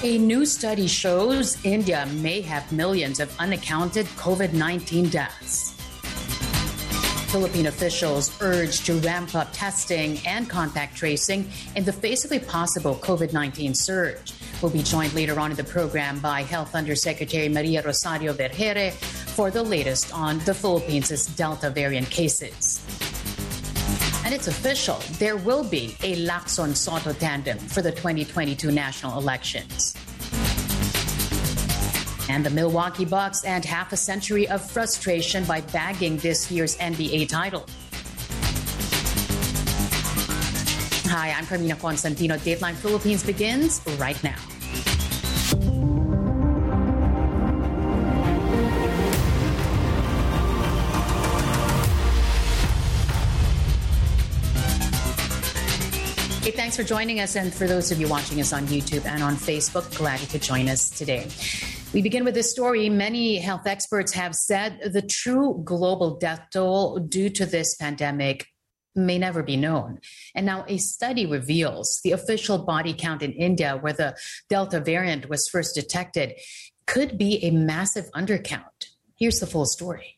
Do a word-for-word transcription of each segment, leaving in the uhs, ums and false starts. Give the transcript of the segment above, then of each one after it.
A new study shows India may have millions of unaccounted COVID nineteen deaths. Philippine officials urge to ramp up testing and contact tracing in the face of a possible COVID nineteen surge. We'll be joined later on in the program by Health Undersecretary Maria Rosario Vergeire for the latest on the Philippines' Delta variant cases. And it's official, there will be a Lacson-Soto tandem for the twenty twenty-two national elections. And the Milwaukee Bucks end half a century of frustration by bagging this year's N B A title. Hi, I'm Carmina Constantino. Dateline Philippines begins right now. Hey, thanks for joining us. And for those of you watching us on YouTube and on Facebook, glad you could join us today. We begin with this story. Many health experts have said the true global death toll due to this pandemic may never be known. And now a study reveals the official body count in India, where the Delta variant was first detected, could be a massive undercount. Here's the full story.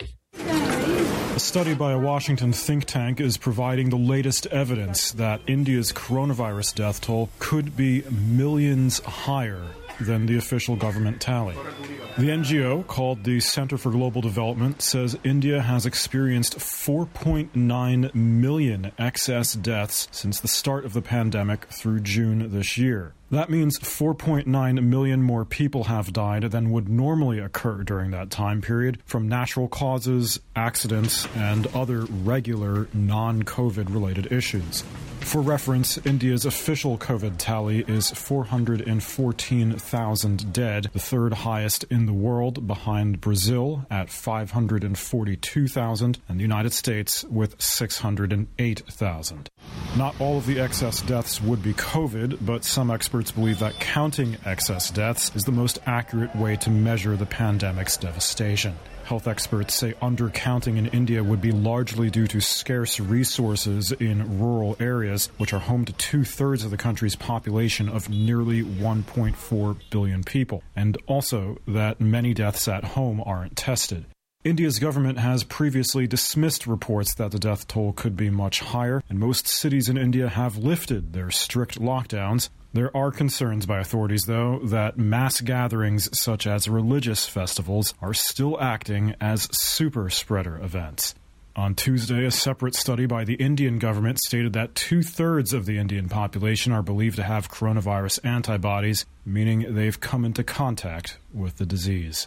A study by a Washington think tank is providing the latest evidence that India's coronavirus death toll could be millions higher than the official government tally. The N G O, called the Center for Global Development, says India has experienced four point nine million excess deaths since the start of the pandemic through June this year. That means four point nine million more people have died than would normally occur during that time period from natural causes, accidents, and other regular non-COVID related issues. For reference, India's official COVID tally is four hundred fourteen thousand dead, the third highest in the world, behind Brazil at five hundred forty-two thousand and the United States with six hundred eight thousand. Not all of the excess deaths would be COVID, but some experts believe that counting excess deaths is the most accurate way to measure the pandemic's devastation. Health experts say undercounting in India would be largely due to scarce resources in rural areas, which are home to two-thirds of the country's population of nearly one point four billion people, and also that many deaths at home aren't tested. India's government has previously dismissed reports that the death toll could be much higher, and most cities in India have lifted their strict lockdowns. There are concerns by authorities, though, that mass gatherings such as religious festivals are still acting as super spreader events. On Tuesday, a separate study by the Indian government stated that two-thirds of the Indian population are believed to have coronavirus antibodies, meaning they've come into contact with the disease.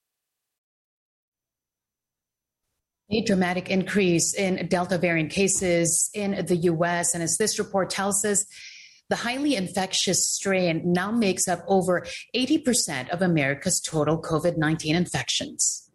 A dramatic increase in Delta variant cases in the U S, and as this report tells us, the highly infectious strain now makes up over eighty percent of America's total COVID nineteen infections.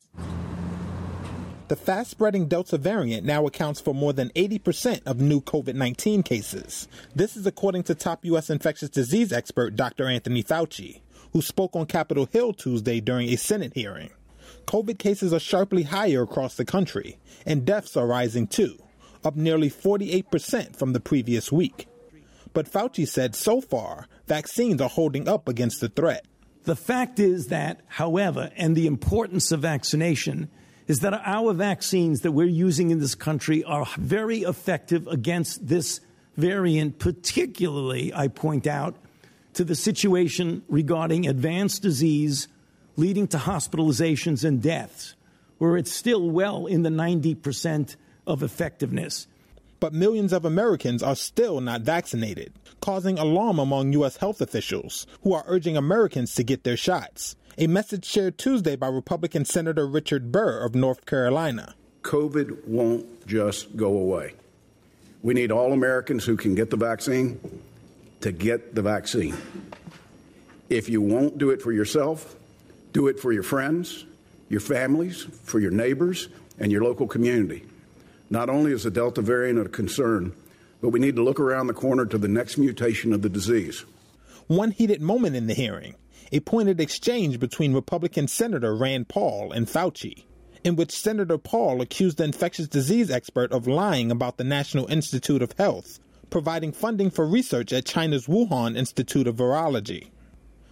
The fast-spreading Delta variant now accounts for more than eighty percent of new COVID nineteen cases. This is according to top U S infectious disease expert Doctor Anthony Fauci, who spoke on Capitol Hill Tuesday during a Senate hearing. COVID cases are sharply higher across the country, and deaths are rising too, up nearly forty-eight percent from the previous week. But Fauci said so far, vaccines are holding up against the threat. The fact is that, however, and the importance of vaccination is that our vaccines that we're using in this country are very effective against this variant, particularly, I point out, to the situation regarding advanced disease leading to hospitalizations and deaths, where it's still well in the ninety percent of effectiveness. But millions of Americans are still not vaccinated, causing alarm among U S health officials who are urging Americans to get their shots. A message shared Tuesday by Republican Senator Richard Burr of North Carolina. COVID won't just go away. We need all Americans who can get the vaccine to get the vaccine. If you won't do it for yourself, do it for your friends, your families, for your neighbors, and your local community. Not only is the Delta variant a concern, but we need to look around the corner to the next mutation of the disease. One heated moment in the hearing, a pointed exchange between Republican Senator Rand Paul and Fauci, in which Senator Paul accused the infectious disease expert of lying about the National Institute of Health, providing funding for research at China's Wuhan Institute of Virology.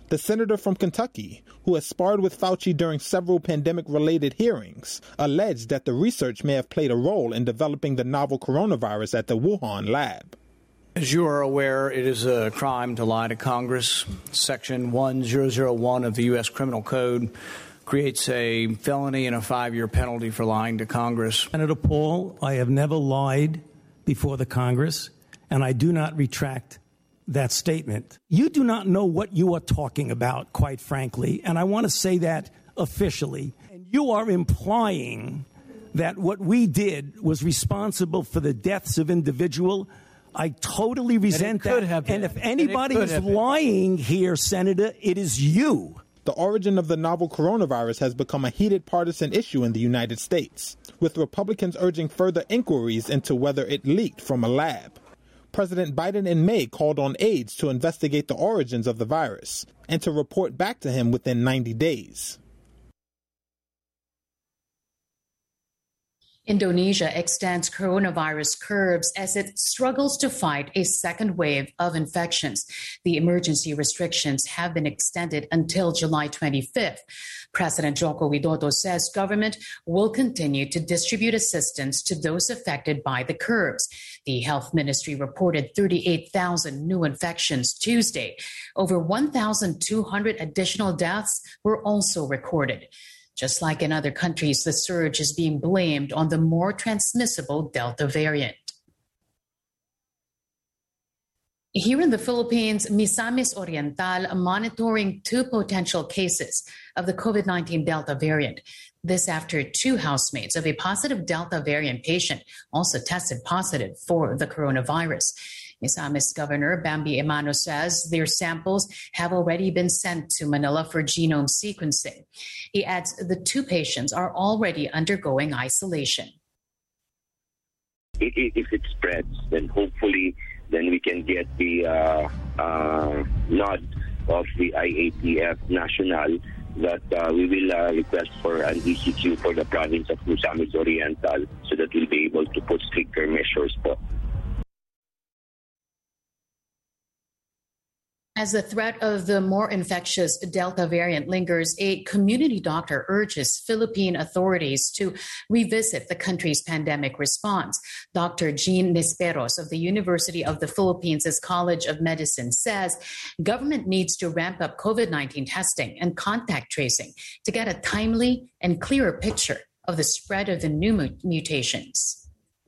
The senator from Kentucky, who has sparred with Fauci during several pandemic-related hearings, alleged that the research may have played a role in developing the novel coronavirus at the Wuhan lab. As you are aware, it is a crime to lie to Congress. Section one thousand one of the U S Criminal Code creates a felony and a five-year penalty for lying to Congress. Senator Paul, I have never lied before the Congress, and I do not retract that statement. You do not know what you are talking about, quite frankly, and I want to say that officially. And you are implying that what we did was responsible for the deaths of individuals. I totally resent that. And if anybody is lying here, Senator, it is you. The origin of the novel coronavirus has become a heated partisan issue in the United States, with Republicans urging further inquiries into whether it leaked from a lab. President Biden in May called on aides to investigate the origins of the virus and to report back to him within ninety days. Indonesia extends coronavirus curbs as it struggles to fight a second wave of infections. The emergency restrictions have been extended until July twenty-fifth. President Joko Widodo says government will continue to distribute assistance to those affected by the curbs. The health ministry reported thirty-eight thousand new infections Tuesday. Over one thousand two hundred additional deaths were also recorded. Just like in other countries, the surge is being blamed on the more transmissible Delta variant. Here in the Philippines, Misamis Oriental monitoring two potential cases of the COVID nineteen Delta variant. This after two housemates of a positive Delta variant patient also tested positive for the coronavirus. Misamis Governor Bambi Emano says their samples have already been sent to Manila for genome sequencing. He adds the two patients are already undergoing isolation. If it spreads, then hopefully then we can get the uh, uh, nod of the I A T F National that uh, we will uh, request for an E C Q for the province of Misamis Oriental so that we'll be able to put stricter measures po. As the threat of the more infectious Delta variant lingers, a community doctor urges Philippine authorities to revisit the country's pandemic response. Doctor Jean Nisperos of the University of the Philippines' College of Medicine says government needs to ramp up COVID nineteen testing and contact tracing to get a timely and clearer picture of the spread of the new mutations.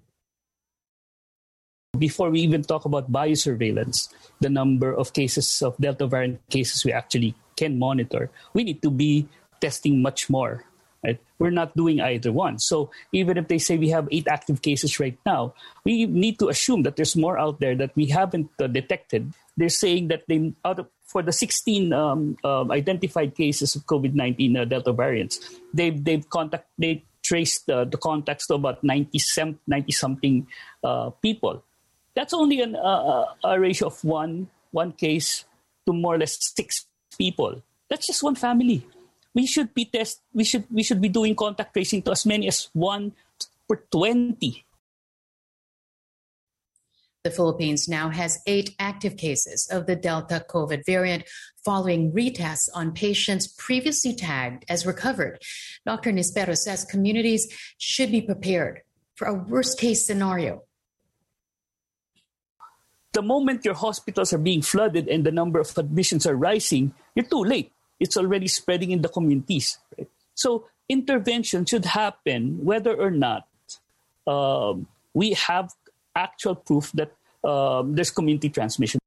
Before we even talk about biosurveillance, the number of cases of Delta variant cases we actually can monitor, we need to be testing much more. Right? We're not doing either one. So even if they say we have eight active cases right now, we need to assume that there's more out there that we haven't uh, detected. They're saying that they out of, for the sixteen um, uh, identified cases of COVID nineteen uh, Delta variants, they've they've contact they traced uh, the contacts to about ninety something uh, people. That's only an, uh, a ratio of one one case to more or less six people. That's just one family. We should be test. We should we should be doing contact tracing to as many as one per twenty. The Philippines now has eight active cases of the Delta COVID variant following retests on patients previously tagged as recovered. Doctor Nispero says communities should be prepared for a worst-case scenario. The moment your hospitals are being flooded and the number of admissions are rising, you're too late. It's already spreading in the communities. Right? So intervention should happen whether or not um, we have actual proof that um, there's community transmission.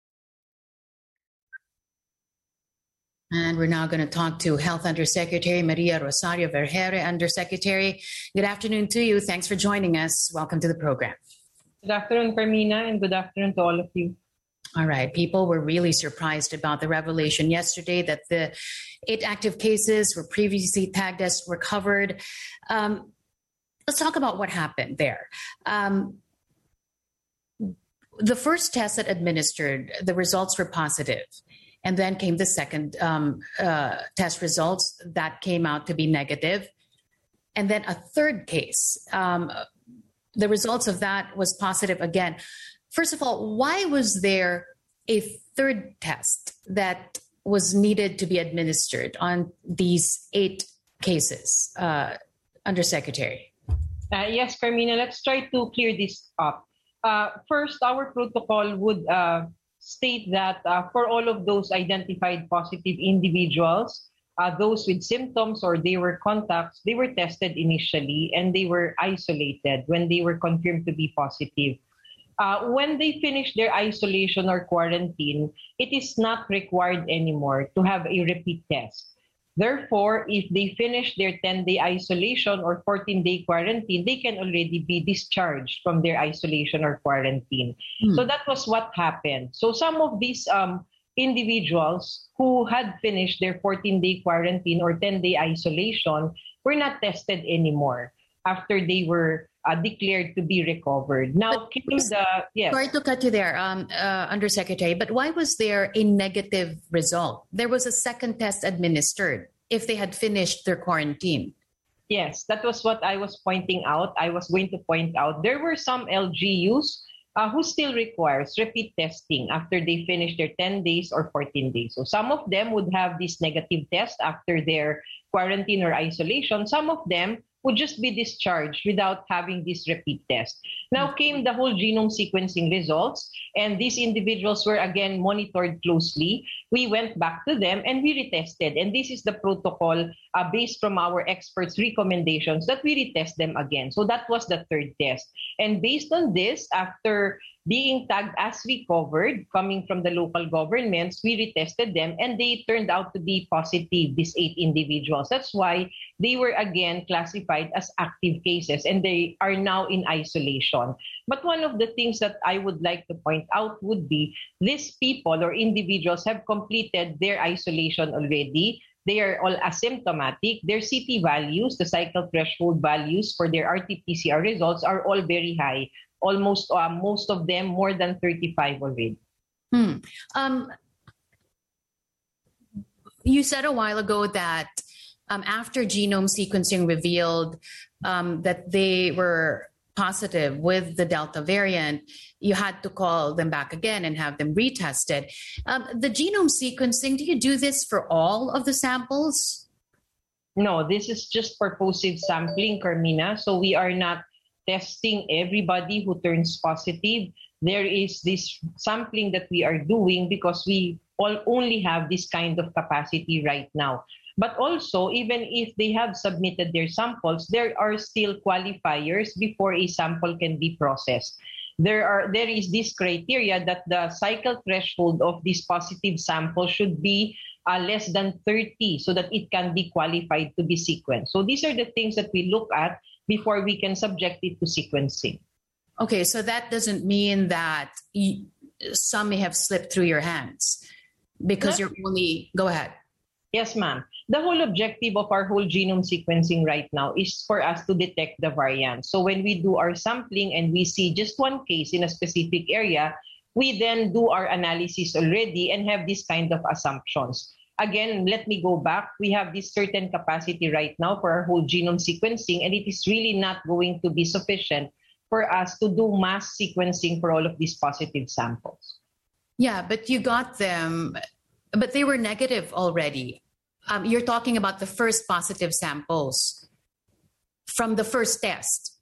And we're now going to talk to Health Undersecretary Maria Rosario Vergeire. Undersecretary, good afternoon to you. Thanks for joining us. Welcome to the program. Good afternoon, Carmina, and good afternoon to all of you. All right. People were really surprised about the revelation yesterday that the eight active cases were previously tagged as recovered. Um, let's talk about what happened there. Um, the first test that administered, the results were positive. And then came the second um, uh, test results that came out to be negative. And then a third case, um, the results of that was positive again. First of all, why was there a third test that was needed to be administered on these eight cases, uh, Undersecretary? Uh, yes, Carmina, let's try to clear this up. Uh, first, our protocol would uh, state that uh, for all of those identified positive individuals, uh, those with symptoms or they were contacts, they were tested initially and they were isolated when they were confirmed to be positive. Uh, when they finish their isolation or quarantine, it is not required anymore to have a repeat test. Therefore, if they finish their ten-day isolation or fourteen-day quarantine, they can already be discharged from their isolation or quarantine. Mm. So that was what happened. So some of these um, individuals who had finished their fourteen-day quarantine or ten-day isolation were not tested anymore after they were uh, declared to be recovered. Now, came the yes. Sorry to cut you there, um, uh, Undersecretary, but why was there a negative result? There was a second test administered if they had finished their quarantine. Yes, that was what I was pointing out. I was going to point out there were some L G Us uh, who still requires repeat testing after they finish their ten days or fourteen days. So some of them would have this negative test after their quarantine or isolation. Some of them would just be discharged without having this repeat test. Now came the whole genome sequencing results, and these individuals were again monitored closely. We went back to them and we retested, and this is the protocol uh, based from our experts' recommendations that we retest them again. So that was the third test. And based on this, after being tagged as recovered, coming from the local governments, we retested them and they turned out to be positive, these eight individuals. That's why they were again classified as active cases and they are now in isolation. But one of the things that I would like to point out would be these people or individuals have completed their isolation already. They are all asymptomatic. Their C T values, the cycle threshold values for their R T P C R results are all very high. Almost uh, most of them more than thirty-five already. Hmm. Um, you said a while ago that um, after genome sequencing revealed um, that they were positive with the Delta variant, you had to call them back again and have them retested. Um, the genome sequencing, do you do this for all of the samples? No, this is just purposive sampling, Carmina. So we are not testing everybody who turns positive. There is this sampling that we are doing because we all only have this kind of capacity right now. But also, even if they have submitted their samples, there are still qualifiers before a sample can be processed. There are there is this criteria that the cycle threshold of this positive sample should be uh, less than thirty so that it can be qualified to be sequenced. So these are the things that we look at before we can subject it to sequencing. Okay, so that doesn't mean that you, some may have slipped through your hands because you're only, go ahead. Yes, ma'am. The whole objective of our whole genome sequencing right now is for us to detect the variant. So when we do our sampling and we see just one case in a specific area, we then do our analysis already and have this kind of assumptions. Again, let me go back. We have this certain capacity right now for our whole genome sequencing, and it is really not going to be sufficient for us to do mass sequencing for all of these positive samples. Yeah, but you got them, but they were negative already. Um, you're talking about the first positive samples from the first test.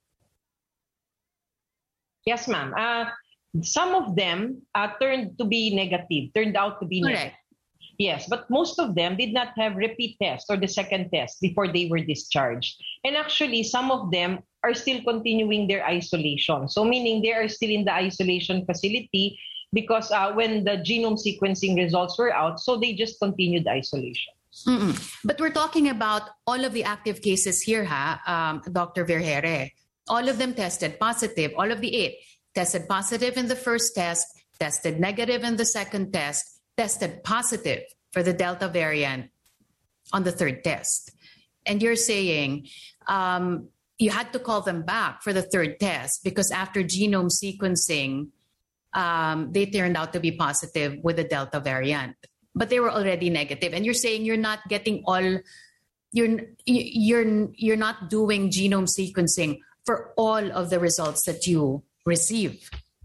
Yes, ma'am. Uh, some of them uh, turned to be negative, turned out to be Correct. negative. Yes, but most of them did not have repeat test or the second test before they were discharged. And actually, some of them are still continuing their isolation. So meaning they are still in the isolation facility because uh, when the genome sequencing results were out, so they just continued isolation. Mm-mm. But we're talking about all of the active cases here, ha, um, Doctor Vergeire. All of them tested positive, all of the eight tested positive in the first test, tested negative in the second test, tested positive for the Delta variant on the third test. And you're saying um, you had to call them back for the third test because after genome sequencing, um, they turned out to be positive with the Delta variant, but they were already negative. And you're saying you're not getting all, you're you're you're not doing genome sequencing for all of the results that you receive.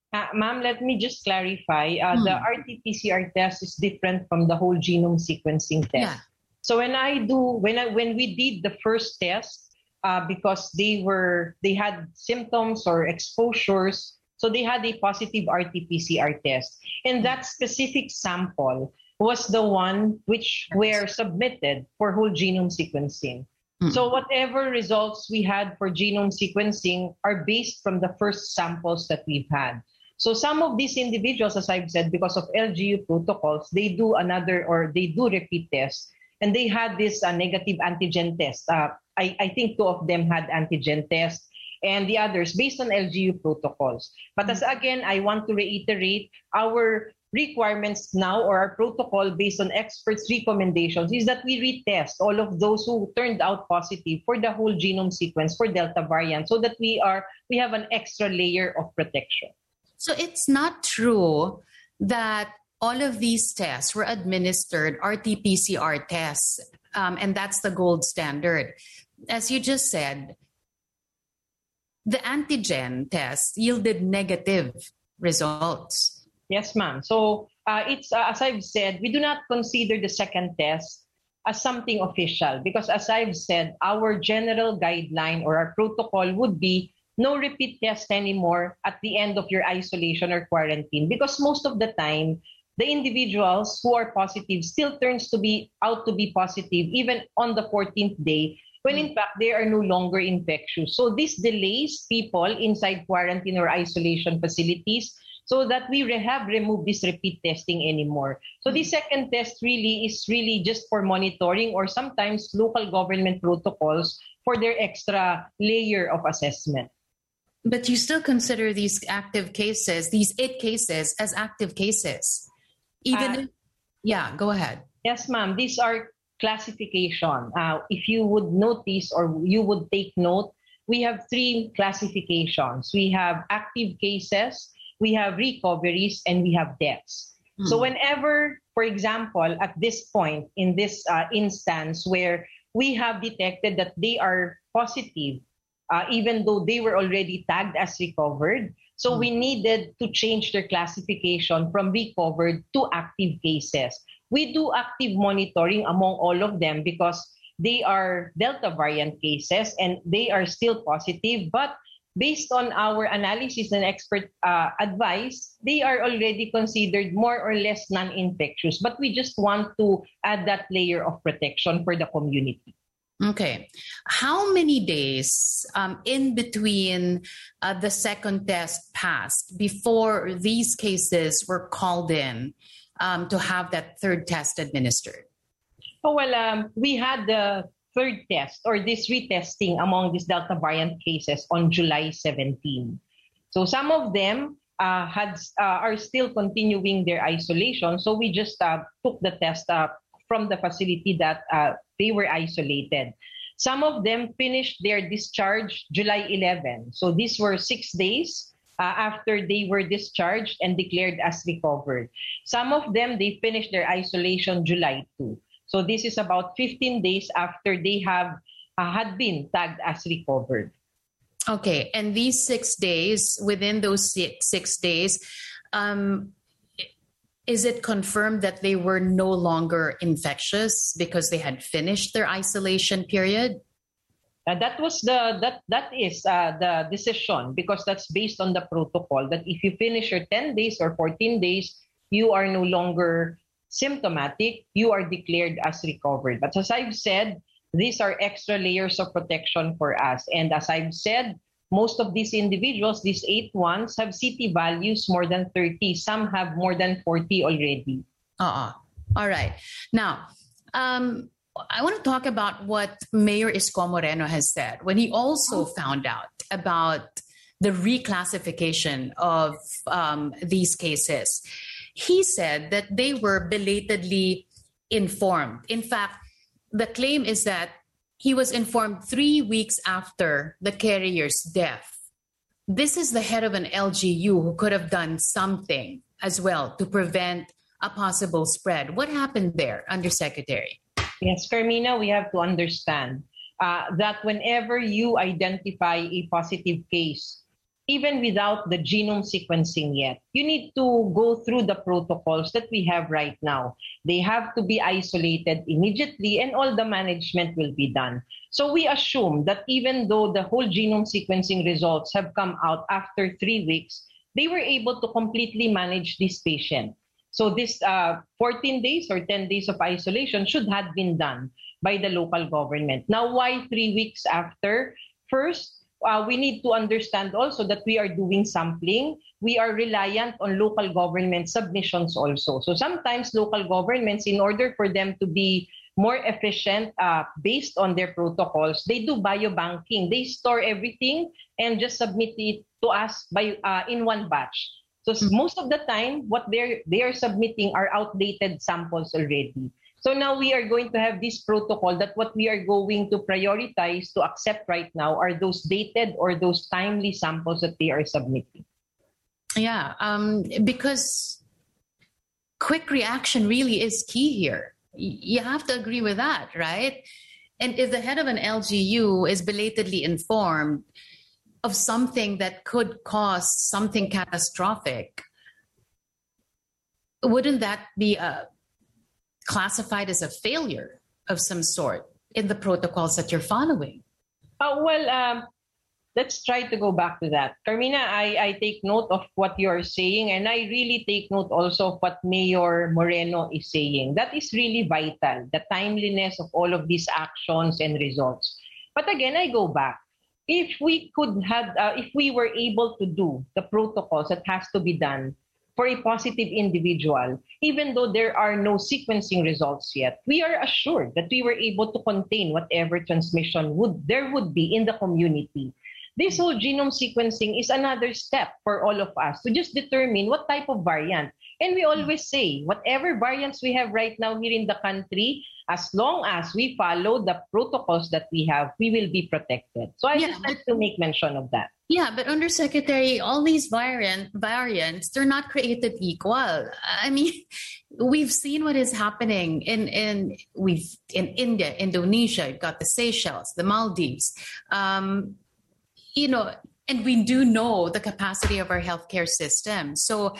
Uh, ma'am, let me just clarify. Uh, Hmm. The R T P C R test is different from the whole genome sequencing test. Yeah. So when I do, when I when we did the first test, uh, because they were they had symptoms or exposures, so they had a positive R T P C R test, and that specific sample was the one which were submitted for whole genome sequencing. Mm. So whatever results we had for genome sequencing are based from the first samples that we've had. So some of these individuals, as I've said, because of L G U protocols, they do another or they do repeat tests, and they had this uh, negative antigen test. Uh, I, I think two of them had antigen tests, and the others based on L G U protocols. But as again, I want to reiterate, our requirements now or our protocol based on experts' recommendations is that we retest all of those who turned out positive for the whole genome sequence for Delta variant, so that we are we have an extra layer of protection. So it's not true that all of these tests were administered R T P C R tests, um, and that's the gold standard. As you just said, the antigen test yielded negative results. Yes, ma'am. So uh, it's uh, as I've said, we do not consider the second test as something official because, as I've said, our general guideline or our protocol would be no repeat test anymore at the end of your isolation or quarantine, because most of the time, the individuals who are positive still turns to be out to be positive even on the fourteenth day, when in fact they are no longer infectious. So this delays people inside quarantine or isolation facilities, so that we have removed this repeat testing anymore. So the second test really is really just for monitoring or sometimes local government protocols for their extra layer of assessment. But you still consider these active cases, these eight cases, as active cases. Even Uh, if, yeah, go ahead. Yes, ma'am. These are classification. Uh, if you would notice or you would take note, we have three classifications. We have active cases, we have recoveries, and we have deaths. Hmm. So whenever, for example, at this point in this uh, instance where we have detected that they are positive, uh, even though they were already tagged as recovered, so we needed to change their classification from recovered to active cases. We do active monitoring among all of them because they are Delta variant cases and they are still positive, but based on our analysis and expert uh, advice, they are already considered more or less non-infectious, but we just want to add that layer of protection for the community. Okay. How many days um, in between uh, the second test passed before these cases were called in um, to have that third test administered? Oh, well, um, we had the third test or this retesting among these Delta variant cases on July seventeenth. So some of them uh, had uh, are still continuing their isolation. So we just uh, took the test uh, from the facility that uh, they were isolated. Some of them finished their discharge July eleventh. So these were six days uh, after they were discharged and declared as recovered. Some of them, they finished their isolation July second. So this is about fifteen days after they have uh, had been tagged as recovered. Okay. And these six days, within those six, six days, um, is it confirmed that they were no longer infectious because they had finished their isolation period? Uh, that was the that that is uh, the decision, because that's based on the protocol that if you finish your ten days or fourteen days, you are no longer symptomatic, you are declared as recovered. But as I've said, these are extra layers of protection for us. And as I've said, most of these individuals, these eight ones, have C T values more than thirty. Some have more than forty already. Uh-uh. All right. Now, um, I want to talk about what Mayor Isko Moreno has said when he also found out about the reclassification of um, these cases. He said that they were belatedly informed. In fact, the claim is that he was informed three weeks after the carrier's death. This is the head of an L G U who could have done something as well to prevent a possible spread. What happened there, Undersecretary? Yes, Carmina, we have to understand uh, that whenever you identify a positive case even without the genome sequencing yet. You need to go through the protocols that we have right now. They have to be isolated immediately and all the management will be done. So we assume that even though the whole genome sequencing results have come out after three weeks, they were able to completely manage this patient. So this uh, fourteen days or ten days of isolation should have been done by the local government. Now, why three weeks after? First, Uh, we need to understand also that we are doing sampling. We are reliant on local government submissions also. So sometimes local governments, in order for them to be more efficient uh, based on their protocols, they do biobanking. They store everything and just submit it to us by uh, in one batch. So mm-hmm. most of the time, what they're they are submitting are outdated samples already. So now we are going to have this protocol that what we are going to prioritize to accept right now are those dated or those timely samples that they are submitting. Yeah, um, because quick reaction really is key here. You have to agree with that, right? And if the head of an L G U is belatedly informed of something that could cause something catastrophic, wouldn't that be a classified as a failure of some sort in the protocols that you're following? Uh, well, um, let's try to go back to that. Carmina, I, I take note of what you're saying, and I really take note also of what Mayor Moreno is saying. That is really vital, the timeliness of all of these actions and results. But again, I go back. If we could have, uh, if we were able to do the protocols that has to be done for a positive individual, even though there are no sequencing results yet, we are assured that we were able to contain whatever transmission would there would be in the community. This whole genome sequencing is another step for all of us to just determine what type of variant. And we always say, whatever variants we have right now here in the country, as long as we follow the protocols that we have, we will be protected. So I yeah, just like to make mention of that. Yeah, but Undersecretary, all these variant variants, they're not created equal. I mean, we've seen what is happening in in we've in India, Indonesia. You've got the Seychelles, the Maldives. Um, you know, and we do know the capacity of our healthcare system. So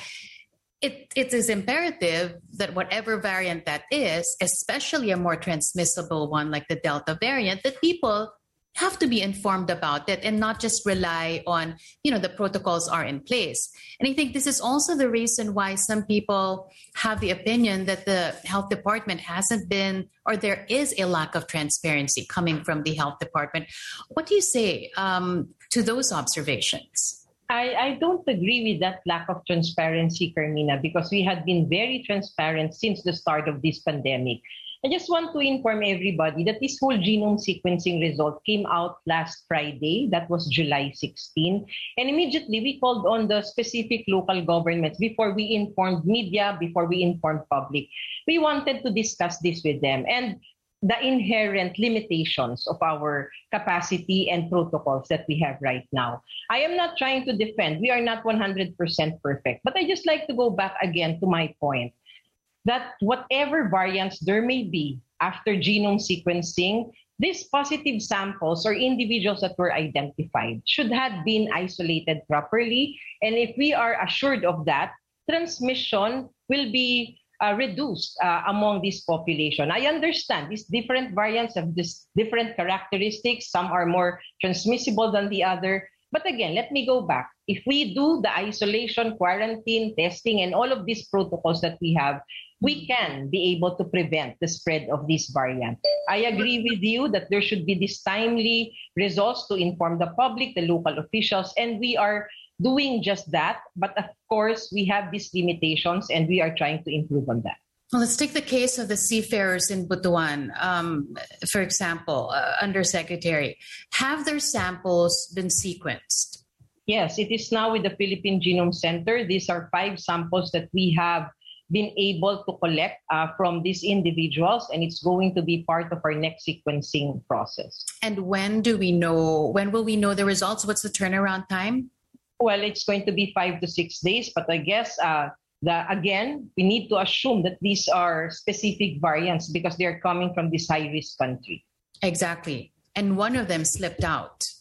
it it is imperative that whatever variant that is, especially a more transmissible one like the Delta variant, that people have to be informed about it and not just rely on, you know, the protocols are in place. And I think this is also the reason why some people have the opinion that the health department hasn't been, or there is a lack of transparency coming from the health department. What do you say um, to those observations? I, I don't agree with that lack of transparency, Carmina, because we had been very transparent since the start of this pandemic. I just want to inform everybody that this whole genome sequencing result came out last Friday. That was July sixteenth. And immediately we called on the specific local governments before we informed media, before we informed public. We wanted to discuss this with them and the inherent limitations of our capacity and protocols that we have right now. I am not trying to defend. We are not one hundred percent perfect. But I just like to go back again to my point, that whatever variants there may be after genome sequencing, these positive samples or individuals that were identified should have been isolated properly. And if we are assured of that, transmission will be uh, reduced uh, among this population. I understand these different variants have this different characteristics. Some are more transmissible than the other. But again, let me go back. If we do the isolation, quarantine, testing, and all of these protocols that we have, we can be able to prevent the spread of this variant. I agree with you that there should be these timely results to inform the public, the local officials, and we are doing just that. But of course, we have these limitations and we are trying to improve on that. Well, let's take the case of the seafarers in Butuan, um, for example, uh, Undersecretary. Have their samples been sequenced? Yes, it is now with the Philippine Genome Center. These are five samples that we have been able to collect uh, from these individuals, and it's going to be part of our next sequencing process. And when do we know, when will we know the results? What's the turnaround time? Well, it's going to be five to six days, but I guess uh, the, again, we need to assume that these are specific variants because they're coming from this high-risk country. Exactly. And one of them slipped out.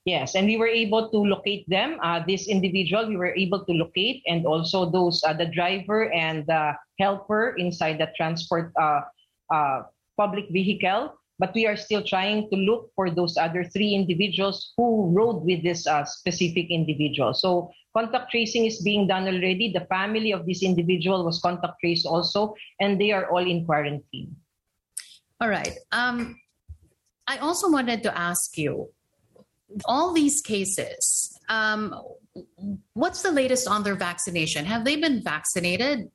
Yes, and we were able to locate them. Uh, this individual, we were able to locate, and also those uh, the driver and the helper inside the transport uh, uh, public vehicle. But we are still trying to look for those other three individuals who rode with this uh, specific individual. So contact tracing is being done already. The family of this individual was contact traced also, and they are all in quarantine. All right. Um, I also wanted to ask you, all these cases, um, what's the latest on their vaccination? Have they been vaccinated?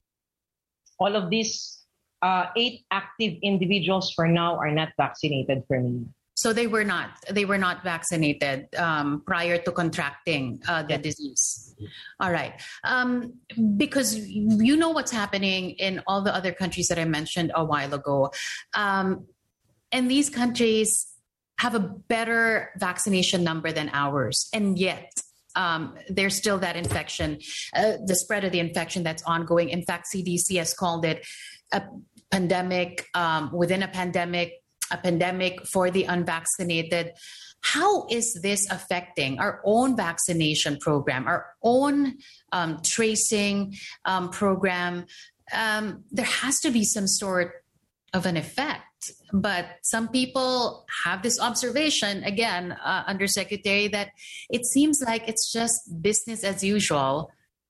All of these uh, eight active individuals for now are not vaccinated for me. So they were not. They were not vaccinated um, prior to contracting uh, the yes. disease. All right, um, because you know what's happening in all the other countries that I mentioned a while ago, um, and these countries have a better vaccination number than ours, and yet um, there's still that infection, uh, the spread of the infection that's ongoing. In fact, C D C has called it a pandemic um, within a pandemic, a pandemic for the unvaccinated. How is this affecting our own vaccination program, our own um, tracing um, program? Um, there has to be some sort of an effect. But some people have this observation, again, uh, Undersecretary, that it seems like it's just business as usual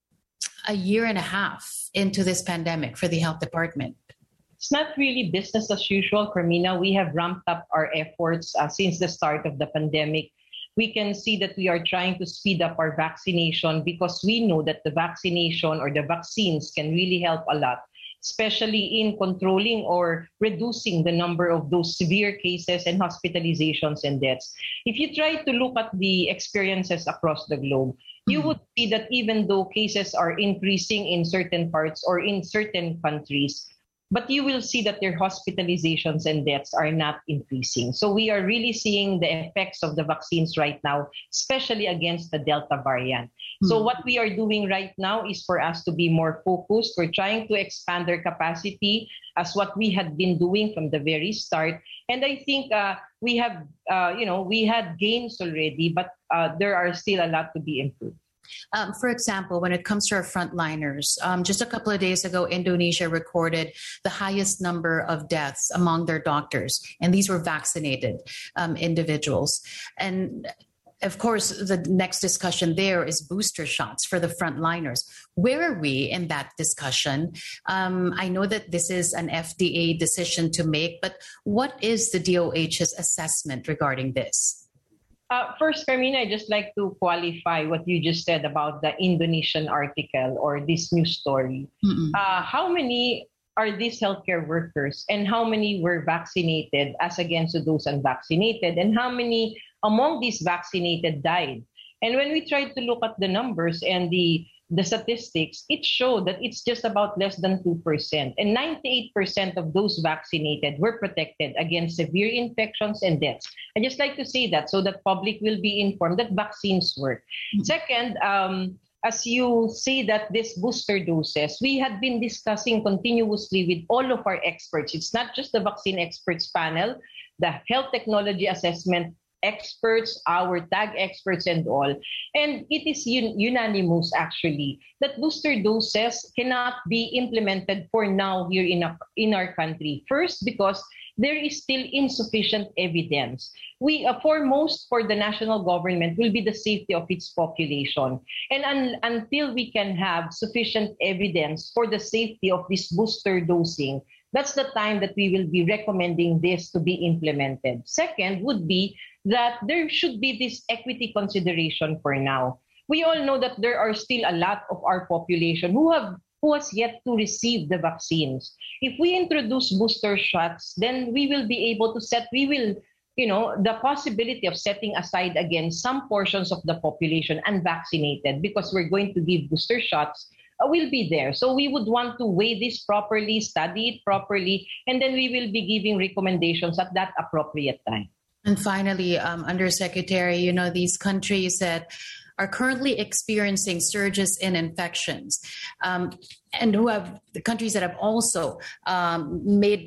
a year and a half into this pandemic for the health department. It's not really business as usual, Carmina. We have ramped up our efforts uh, since the start of the pandemic. We can see that we are trying to speed up our vaccination because we know that the vaccination or the vaccines can really help a lot, especially in controlling or reducing the number of those severe cases and hospitalizations and deaths. If you try to look at the experiences across the globe, mm-hmm. you would see that even though cases are increasing in certain parts or in certain countries, but you will see that their hospitalizations and deaths are not increasing. So we are really seeing the effects of the vaccines right now, especially against the Delta variant. Mm-hmm. So what we are doing right now is for us to be more focused. We're trying to expand their capacity as what we had been doing from the very start. And I think uh, we have, uh, you know, we had gains already, but uh, there are still a lot to be improved. Um, for example, when it comes to our frontliners, um, just a couple of days ago, Indonesia recorded the highest number of deaths among their doctors, and these were vaccinated um, individuals. And of course, the next discussion there is booster shots for the frontliners. Where are we in that discussion? Um, I know that this is an F D A decision to make, but what is the D O H's assessment regarding this? Uh, first, Carmina, I'd just like to qualify what you just said about the Indonesian article or this news story. Uh, how many are these healthcare workers and how many were vaccinated as against those unvaccinated, and how many among these vaccinated died? And when we tried to look at the numbers and the the statistics, it showed that it's just about less than two percent. And ninety-eight percent of those vaccinated were protected against severe infections and deaths. I just like to say that so that public will be informed that vaccines work. Mm-hmm. Second, um, as you say that this booster doses, we had been discussing continuously with all of our experts. It's not just the vaccine experts panel, the health technology assessment experts, our tag experts and all. And it is un- unanimous actually that booster doses cannot be implemented for now here in, a, in our country. First, because there is still insufficient evidence. We, uh, foremost for the national government will be the safety of its population. And un- until we can have sufficient evidence for the safety of this booster dosing, that's the time that we will be recommending this to be implemented. Second would be that there should be this equity consideration for now. We all know that there are still a lot of our population who have who has yet to receive the vaccines. If we introduce booster shots, then we will be able to set, we will, you know, the possibility of setting aside again some portions of the population unvaccinated because we're going to give booster shots uh, will be there. So we would want to weigh this properly, study it properly, and then we will be giving recommendations at that appropriate time. And finally, um, Undersecretary, you know, these countries that are currently experiencing surges in infections um, and who have the countries that have also um, made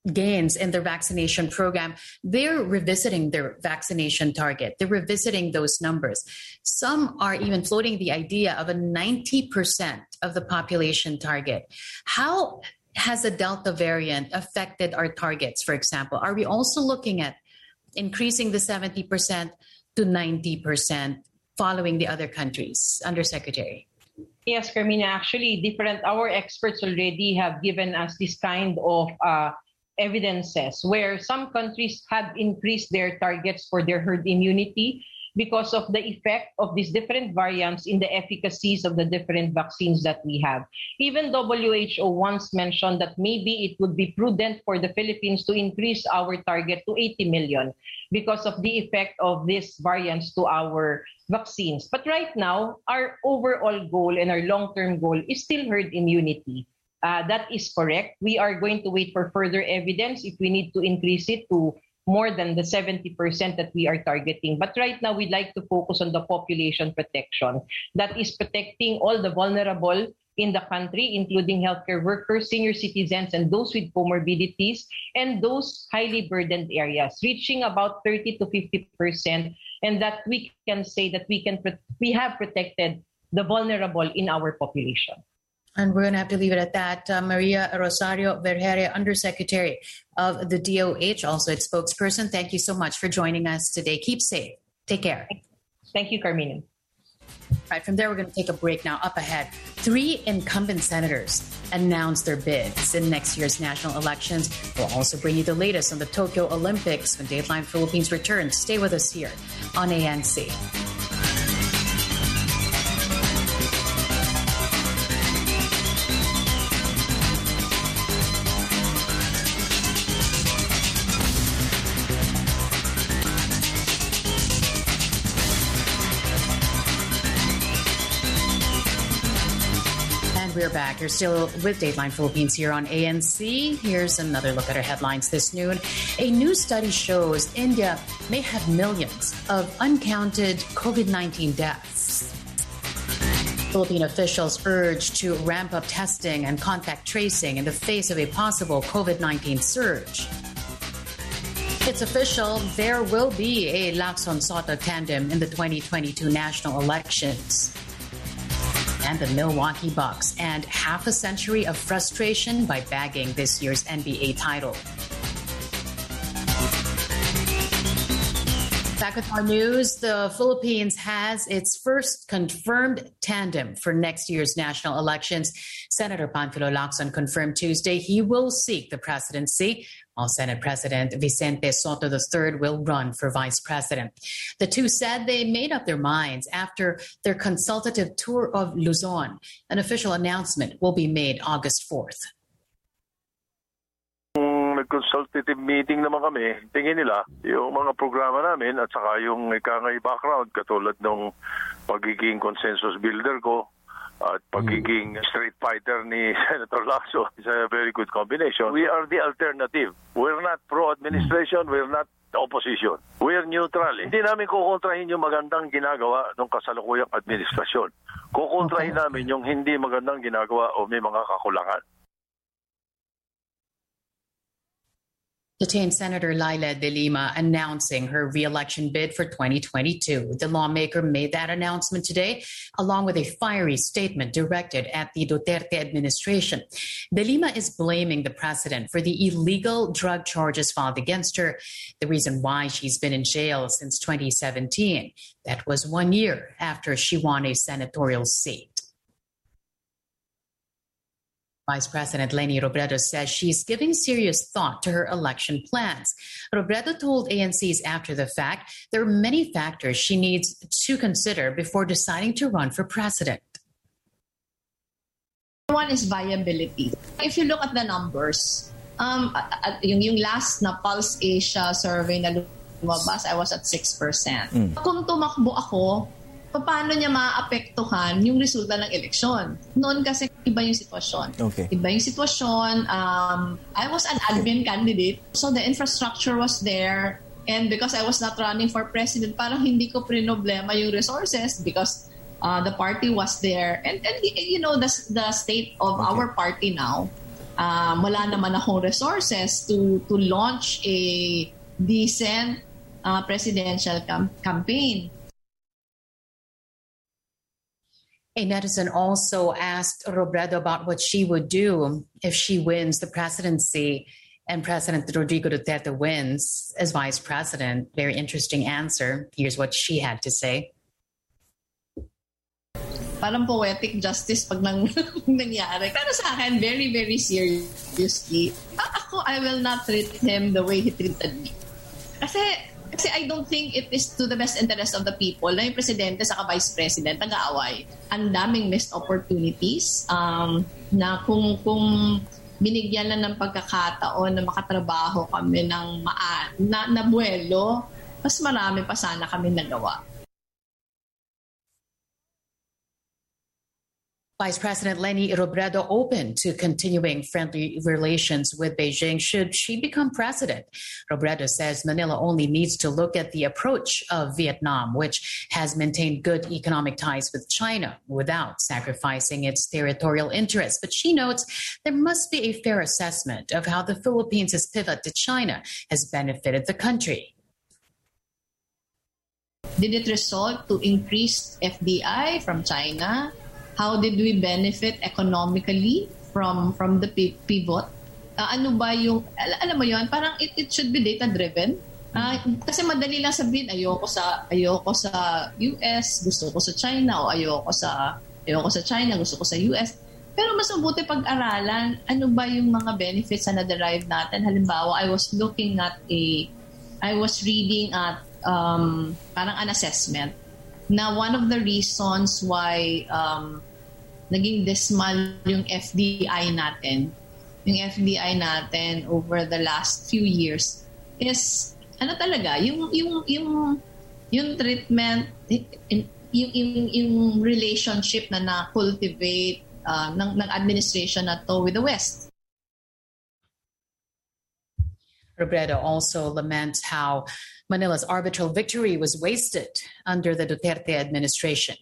gains in their vaccination program, they're revisiting their vaccination target. They're revisiting those numbers. Some are even floating the idea of a ninety percent of the population target. How has the Delta variant affected our targets, for example? Are we also looking at increasing the seventy percent to ninety percent following the other countries, Undersecretary? Yes, Carmina, actually, different. Our experts already have given us this kind of uh, evidences where some countries have increased their targets for their herd immunity because of the effect of these different variants in the efficacies of the different vaccines that we have. Even W H O once mentioned that maybe it would be prudent for the Philippines to increase our target to eighty million because of the effect of these variants to our vaccines. But right now, our overall goal and our long-term goal is still herd immunity. Uh, that is correct. We are going to wait for further evidence if we need to increase it to more than the seventy percent that we are targeting. But right now, we'd like to focus on the population protection. That is protecting all the vulnerable in the country, including healthcare workers, senior citizens, and those with comorbidities, and those highly burdened areas, reaching about thirty to fifty percent, and that we can say that we can we have protected the vulnerable in our population. And we're going to have to leave it at that. Uh, Maria Rosario Vergeire, Undersecretary of the D O H, also its spokesperson. Thank you so much for joining us today. Keep safe. Take care. Thank you, Carmina. All right, from there, we're going to take a break now. Up ahead, three incumbent senators announced their bids in next year's national elections. We'll also bring you the latest on the Tokyo Olympics when Dateline Philippines returns. Stay with us here on A N C. We're back. You're still with Dateline Philippines here on A N C. Here's another look at our headlines this noon. A new study shows India may have millions of uncounted COVID nineteen deaths. Philippine officials urge to ramp up testing and contact tracing in the face of a possible COVID nineteen surge. It's official, there will be a Lacson-Soto tandem in the twenty twenty-two national elections. And the Milwaukee Bucks and half a century of frustration by bagging this year's N B A title. Back with our news, the Philippines has its first confirmed tandem for next year's national elections. Senator Panfilo Lacson confirmed Tuesday he will seek the presidency, while Senate President Vicente Soto the third will run for vice president. The two said they made up their minds after their consultative tour of Luzon. An official announcement will be made August fourth. Nag-consultative meeting naman kami, tingin nila yung mga programa namin at saka yung ikangay background katulad ng pagiging consensus builder ko at pagiging street fighter ni Senator Lacson is a very good combination. We are the alternative. We're not pro-administration, we're not opposition. We're neutral. Eh. Hindi namin kukontrahin yung magandang ginagawa ng kasalukuyang administrasyon. Kukontrahin namin yung hindi magandang ginagawa o may mga kakulangan. Detained Senator Laila De Lima announcing her re-election bid for twenty twenty-two. The lawmaker made that announcement today, along with a fiery statement directed at the Duterte administration. De Lima is blaming the president for the illegal drug charges filed against her, the reason why she's been in jail since twenty seventeen. That was one year after she won a senatorial seat. Vice President Leni Robredo says she's giving serious thought to her election plans. Robredo told A N C's After the Fact there are many factors she needs to consider before deciding to run for president. One is viability. If you look at the numbers, um, yung, yung last na Pulse Asia survey na lumabas, I was at six percent. Mm. Kung tumakbo ako, paano niya maapektuhan yung resulta ng eleksyon? Noon kasi iba yung sitwasyon. Okay. Iba yung sitwasyon. Um, I was an admin candidate, so the infrastructure was there. And because I was not running for president, parang hindi ko problema yung resources because uh, the party was there. And, and you know, the, the state of okay. our party now, Um, wala naman akong resources to to launch a decent uh, presidential cam- campaign. A netizen also asked Robredo about what she would do if she wins the presidency and President Rodrigo Duterte wins as vice president. Very interesting answer. Here's what she had to say. Parang poetic justice pag nang, nangyari. Pero sa akin, very, very seriously, ako, I will not treat him the way he treated me. Kasi, kasi I don't think it is to the best interest of the people na yung presidente sa vice president nag-aaway. Ang daming missed opportunities um, na kung, kung binigyan lang ng pagkakataon na makatrabaho kami ng maa, na, na buwelo, mas marami pa sana kami nagawa. Vice President Leni Robredo open to continuing friendly relations with Beijing should she become president. Robredo says Manila only needs to look at the approach of Vietnam, which has maintained good economic ties with China without sacrificing its territorial interests. But she notes there must be a fair assessment of how the Philippines' pivot to China has benefited the country. Did it result to increased F D I from China? How did we benefit economically from from the pivot? Uh, ano ba yung, al- alam mo yun, parang it, it should be data-driven. Uh, kasi madali lang sabihin, ayoko sa, ayoko sa U S, gusto ko sa China, o ayoko sa, ayoko sa China, gusto ko sa U S. Pero mas mabuti pag-aralan, ano ba yung mga benefits na na-derive natin? Halimbawa, I was looking at a, I was reading at um, parang an assessment na one of the reasons why um, naging dismal yung F D I natin, yung F D I natin over the last few years is ano talaga, yung yung yung yung treatment, yung yung, yung relationship na na-cultivate uh, ng ng administration na to with the West. Robredo also laments how Manila's arbitral victory was wasted under the Duterte administration.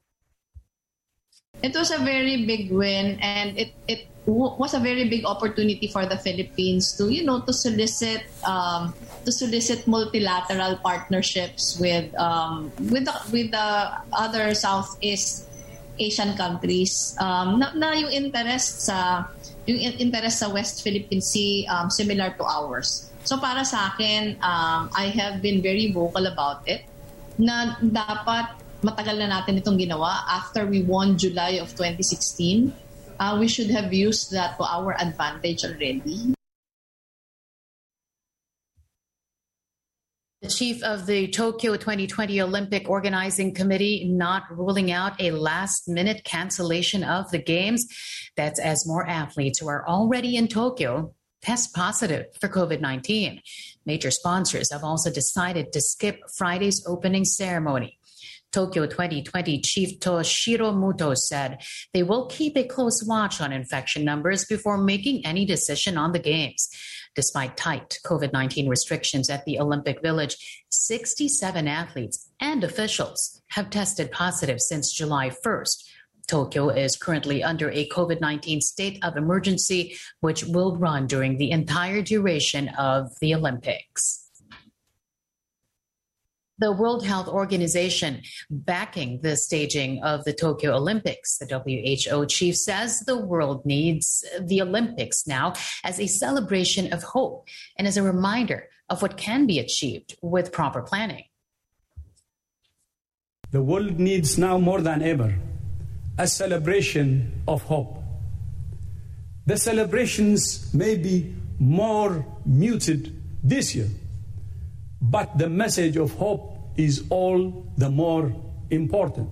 It was a very big win, and it it w- was a very big opportunity for the Philippines to, you know, to solicit um, to solicit multilateral partnerships with um, with the, with the other Southeast Asian countries. Um, na, na yung interest sa yung interest sa West Philippine Sea um, similar to ours. So para sa akin, um, I have been very vocal about it na dapat matagal na natin itong ginawa. After we won July of twenty sixteen, uh, we should have used that to our advantage already. The chief of the Tokyo twenty twenty Olympic Organizing Committee not ruling out a last-minute cancellation of the Games. That's as more athletes who are already in Tokyo test positive for COVID nineteen. Major sponsors have also decided to skip Friday's opening ceremony. Tokyo twenty twenty Chief Toshiro Muto said they will keep a close watch on infection numbers before making any decision on the Games. Despite tight COVID nineteen restrictions at the Olympic Village, sixty-seven athletes and officials have tested positive since July first. Tokyo is currently under a COVID nineteen state of emergency, which will run during the entire duration of the Olympics. The World Health Organization backing the staging of the Tokyo Olympics. The W H O chief says the world needs the Olympics now as a celebration of hope and as a reminder of what can be achieved with proper planning. The world needs now more than ever a celebration of hope. The celebrations may be more muted this year, but the message of hope is all the more important.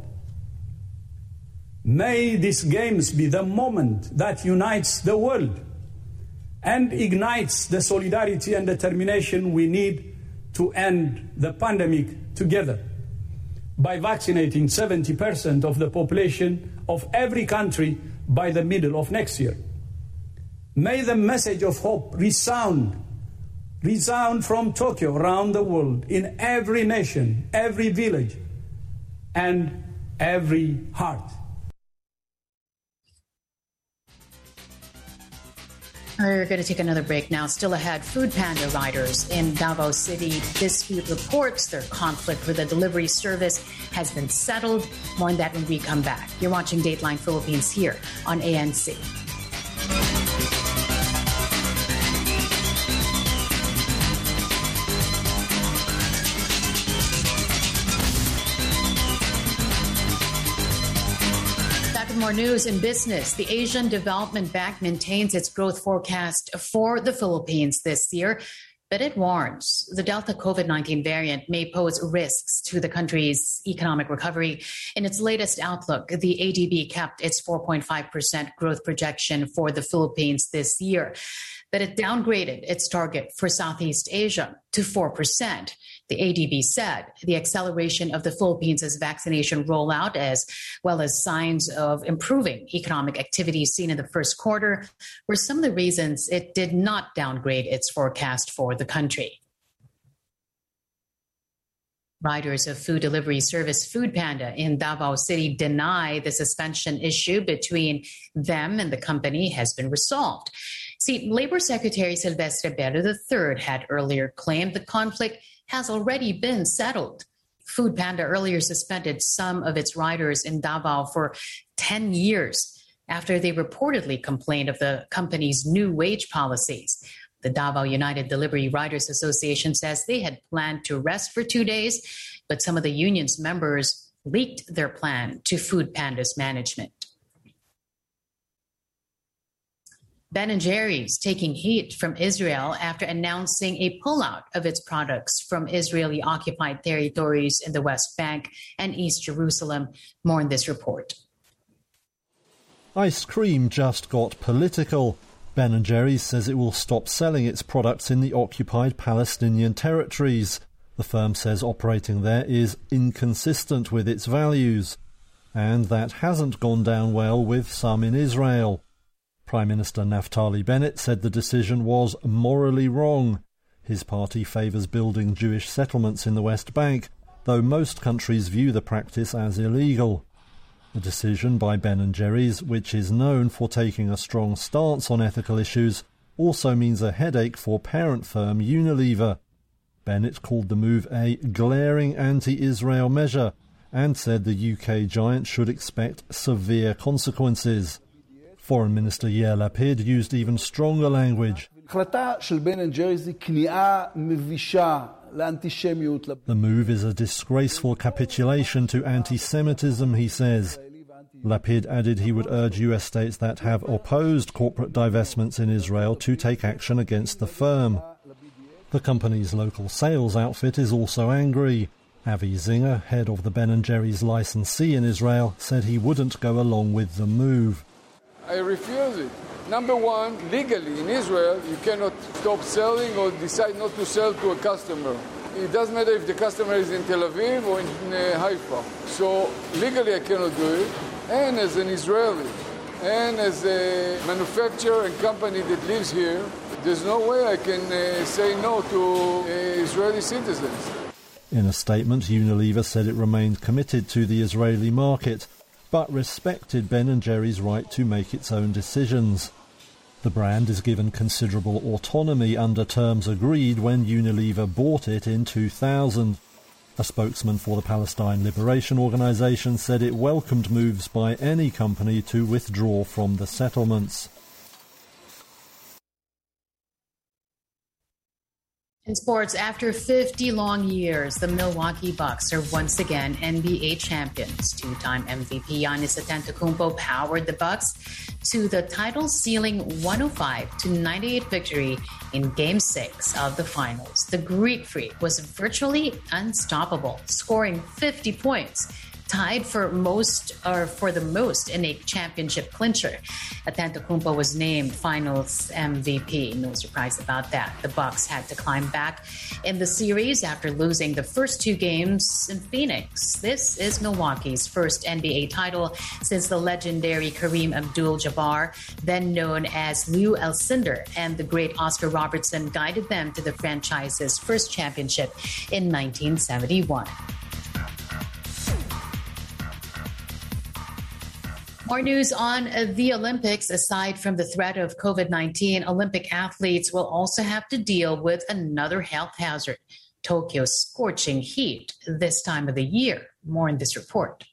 May these games be the moment that unites the world and ignites the solidarity and determination we need to end the pandemic together by vaccinating seventy percent of the population of every country by the middle of next year. May the message of hope resound resound from Tokyo around the world, in every nation, every village, and every heart. We're going to take another break now. Still ahead, Food Panda riders in Davao City dispute reports their conflict with the delivery service has been settled. More on that when we come back. You're watching Dateline Philippines here on A N C. More news in business. The Asian Development Bank maintains its growth forecast for the Philippines this year, but it warns the Delta COVID nineteen variant may pose risks to the country's economic recovery. In its latest outlook, the A D B kept its four point five percent growth projection for the Philippines this year, but it downgraded its target for Southeast Asia to four percent. The A D B said the acceleration of the Philippines' vaccination rollout, as well as signs of improving economic activity seen in the first quarter, were some of the reasons it did not downgrade its forecast for the country. Riders of food delivery service Food Panda in Davao City deny the suspension issue between them and the company has been resolved. See, Labor Secretary Silvestre Berro the third had earlier claimed the conflict has already been settled. Food Panda earlier suspended some of its riders in Davao for ten years after they reportedly complained of the company's new wage policies. The Davao United Delivery Riders Association says they had planned to rest for two days, but some of the union's members leaked their plan to Food Panda's management. Ben and Jerry's taking heat from Israel after announcing a pullout of its products from Israeli-occupied territories in the West Bank and East Jerusalem. More in this report. Ice cream just got political. Ben and Jerry's says it will stop selling its products in the occupied Palestinian territories. The firm says operating there is inconsistent with its values, and that hasn't gone down well with some in Israel. Prime Minister Naftali Bennett said the decision was morally wrong. His party favours building Jewish settlements in the West Bank, though most countries view the practice as illegal. The decision by Ben and Jerry's, which is known for taking a strong stance on ethical issues, also means a headache for parent firm Unilever. Bennett called the move a glaring anti-Israel measure and said the U K giant should expect severe consequences. Foreign Minister Yair Lapid used even stronger language. The move is a disgraceful capitulation to anti-Semitism, he says. Lapid added he would urge U S states that have opposed corporate divestments in Israel to take action against the firm. The company's local sales outfit is also angry. Avi Zinger, head of the Ben and Jerry's licensee in Israel, said he wouldn't go along with the move. I refuse it. Number one, legally in Israel, you cannot stop selling or decide not to sell to a customer. It doesn't matter if the customer is in Tel Aviv or in uh, Haifa. So legally I cannot do it. And as an Israeli, and as a manufacturer and company that lives here, there's no way I can uh, say no to uh, Israeli citizens. In a statement, Unilever said it remained committed to the Israeli market, but respected Ben and Jerry's right to make its own decisions. The brand is given considerable autonomy under terms agreed when Unilever bought it in two thousand. A spokesman for the Palestine Liberation Organization said it welcomed moves by any company to withdraw from the settlements. In sports, after fifty long years, the Milwaukee Bucks are once again N B A champions. Two-time M V P Giannis Antetokounmpo powered the Bucks to the title-sealing one oh five to ninety-eight victory in Game six of the Finals. The Greek Freak was virtually unstoppable, scoring fifty points. Tied for most or for the most in a championship clincher. Antetokounmpo was named Finals M V P. No surprise about that. The Bucks had to climb back in the series after losing the first two games in Phoenix. This is Milwaukee's first N B A title since the legendary Kareem Abdul-Jabbar, then known as Lew Alcindor, and the great Oscar Robertson guided them to the franchise's first championship in nineteen seventy-one. More news on the Olympics. Aside from the threat of COVID nineteen, Olympic athletes will also have to deal with another health hazard, Tokyo's scorching heat this time of the year. More in this report.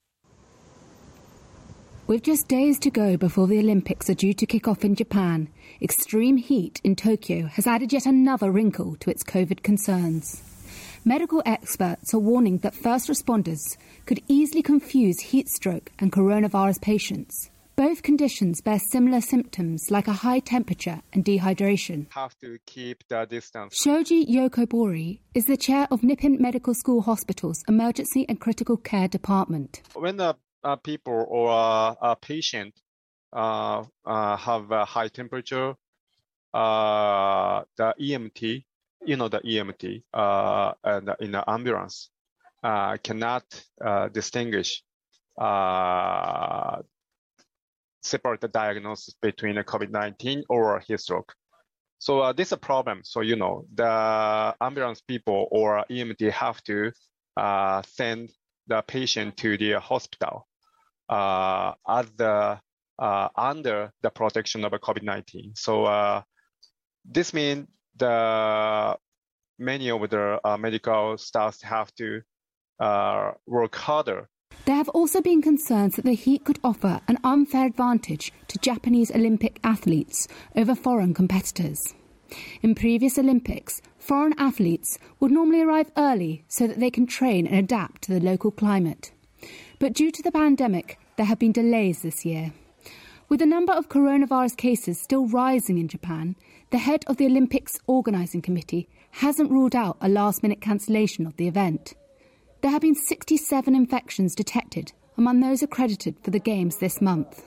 With just days to go before the Olympics are due to kick off in Japan, extreme heat in Tokyo has added yet another wrinkle to its COVID concerns. Medical experts are warning that first responders could easily confuse heat stroke and coronavirus patients. Both conditions bear similar symptoms like a high temperature and dehydration. Have to keep the distance. Shoji Yokobori is the chair of Nippon Medical School Hospital's Emergency and Critical Care Department. When the uh, people or uh, a patient uh, uh, have a high temperature, uh, the E M T, you know, the E M T uh, and in the ambulance uh, cannot uh, distinguish, uh, separate the diagnosis between a COVID nineteen or heat stroke. So uh, this is a problem. So, you know, the ambulance people or E M T have to uh, send the patient to the hospital uh, as the, uh, under the protection of a COVID nineteen. So uh, this means the many of the uh, medical staff have to uh, work harder. There have also been concerns that the heat could offer an unfair advantage to Japanese Olympic athletes over foreign competitors. In previous Olympics, foreign athletes would normally arrive early so that they can train and adapt to the local climate. But due to the pandemic, there have been delays this year. With the number of coronavirus cases still rising in Japan, the head of the Olympics Organising Committee hasn't ruled out a last-minute cancellation of the event. There have been sixty-seven infections detected among those accredited for the Games this month.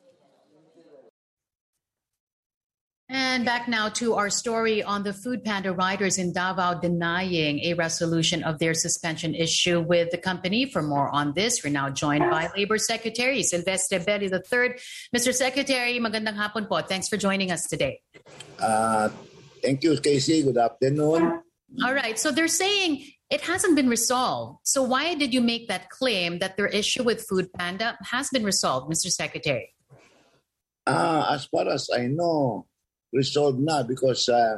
And back now to our story on the Food Panda riders in Davao denying a resolution of their suspension issue with the company. For more on this, we're now joined by Labor Secretary Silvestre Belli the third. Mister Secretary, magandang hapon po. Thanks for joining us today. Uh, thank you, Casey. Good afternoon. All right. So they're saying it hasn't been resolved. So why did you make that claim that their issue with Food Panda has been resolved, Mister Secretary? Uh, as far as I know, resolved na because uh,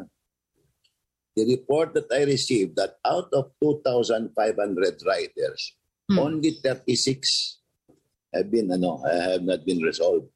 the report that I received that out of two thousand five hundred riders, hmm. only thirty-six have been, ano, have not been resolved.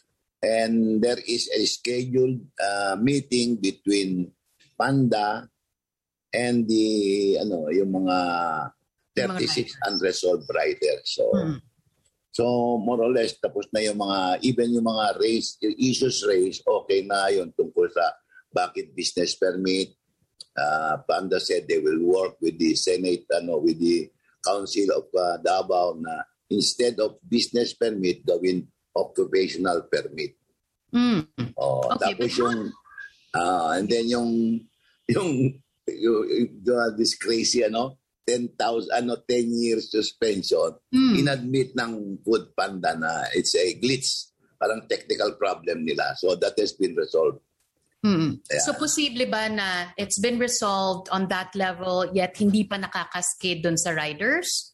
And there is a scheduled uh, meeting between Panda and the, ano, yung mga thirty-six unresolved riders. So, hmm. So, more or less, tapos na yung mga, even yung mga raise, yung issues raised, okay na yun tungkol sa bakit business permit. Uh, Panda said they will work with the Senate, ano, with the Council of uh, Davao na instead of business permit, gawin occupational permit. Mm. Oh, okay, tapos yung, uh, and then yung, yung, yung, yung this crazy, ano, ten thousand, ano, ten years suspension, mm. inadmit ng Food Panda na it's a glitch, parang technical problem nila. So that has been resolved. Mm. Yeah. So posible ba na it's been resolved on that level yet hindi pa nakakascade dun sa riders?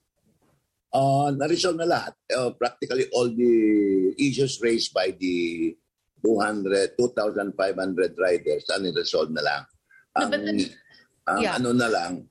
Uh, na-resolve na lahat. Uh, practically all the issues raised by the two hundred, two thousand five hundred riders, na-resolve na lang. Ang, no, but then, ang yeah. ano na lang,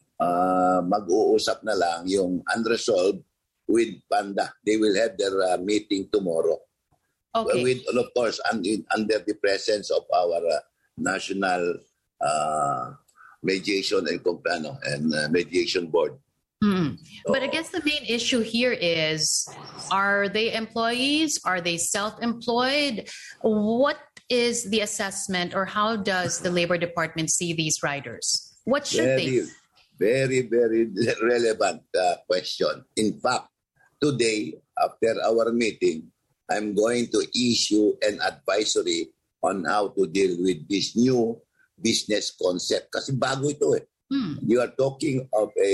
Uh, mag-uusap na lang yung unresolved with Panda. They will have their uh, meeting tomorrow. Okay. With, of course, un- under the presence of our uh, national uh, mediation and, ano, and uh, mediation board. Mm. So, but I guess the main issue here is, are they employees? Are they self-employed? What is the assessment or how does the Labor Department see these riders? What should very, they Very, very relevant uh, question. In fact, today, after our meeting, I'm going to issue an advisory on how to deal with this new business concept. Kasi bago ito eh. Hmm. You are talking of a,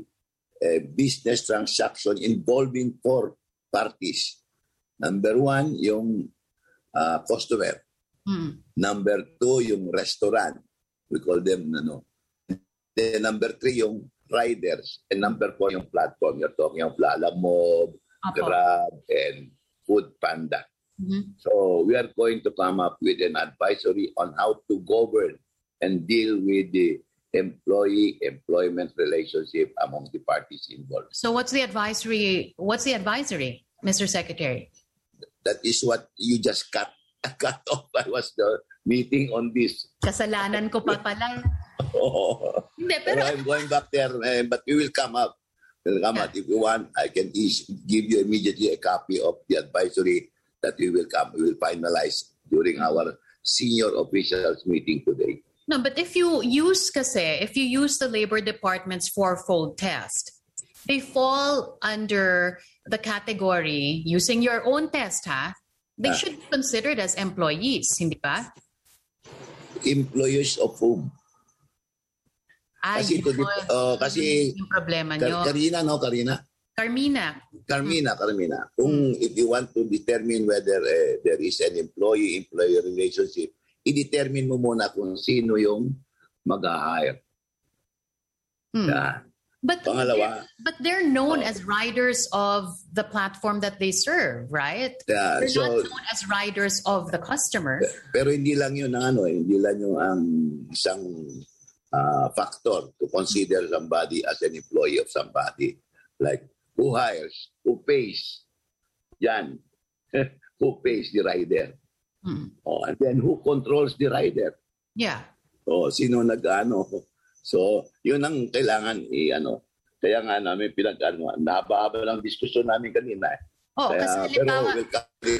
a business transaction involving four parties. Number one, yung uh, customer. Hmm. Number two, yung restaurant. We call them, ano, then number three, yung riders. And number four, yung platform. You're talking of Lalamove, Grab, and Food Panda. Mm-hmm. So we are going to come up with an advisory on how to govern and deal with the employee-employment relationship among the parties involved. So what's the advisory? What's the advisory, Mister Secretary? That is what you just cut, cut off. I was the meeting on this. Kasalanan ko pa pala. Oh. Hindi, pero pero I'm going back there, uh, but we will come up. We'll come yeah. up. If you want, I can give you immediately a copy of the advisory that we will come. We will finalize during our senior officials meeting today. No, but if you use kasi, if you use the Labor Department's fourfold test, they fall under the category using your own test, ha? They ah. should be considered as employees, hindi ba? Employees of whom? Ay, kasi ito, uh, kasi yung problema nyo. Karina, no? Karina? Carmina. Carmina, Carmina. Kung if you want to determine whether uh, there is an employee-employee relationship, i-determine mo muna kung sino yung mag-hire. Hmm. Yeah. But Pangalawa, they're, but they're known uh, as riders of the platform that they serve, right? Yeah, they're so, not known as riders of the customer. Pero hindi lang yun ang ano, hindi lang yung ang isang uh, factor to consider somebody as an employee of somebody. Like, who hires? Who pays? Yan. Who pays the rider? Hmm. Oh, and then who controls the rider? Yeah. Oh, sino nag-ano? So, yun ang kailangan i-ano. Kaya nga namin pinag-ano, nahaba-haba lang diskusyon namin kanina. Oh, Kaya, kasi halimbawa... Pero we'll carry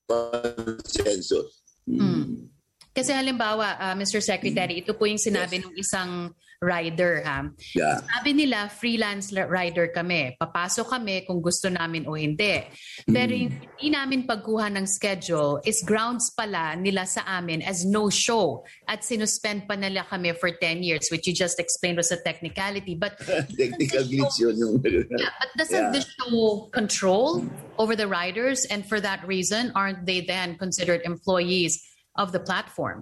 consensus. Hmm. Kasi halimbawa, uh, Mister Secretary, ito po yung sinabi yes. ng isang rider. Ha? Yeah. Sabi nila, freelance rider kami. Papasok kami kung gusto namin o hindi. Pero yung hindi namin pagkuha ng schedule is grounds pala nila sa amin as no-show. At sinuspend pa nila kami for ten years, which you just explained was a technicality. But technical glitch yun yung... yeah, but doesn't yeah. this show control over the riders? And for that reason, aren't they then considered employees of the platform?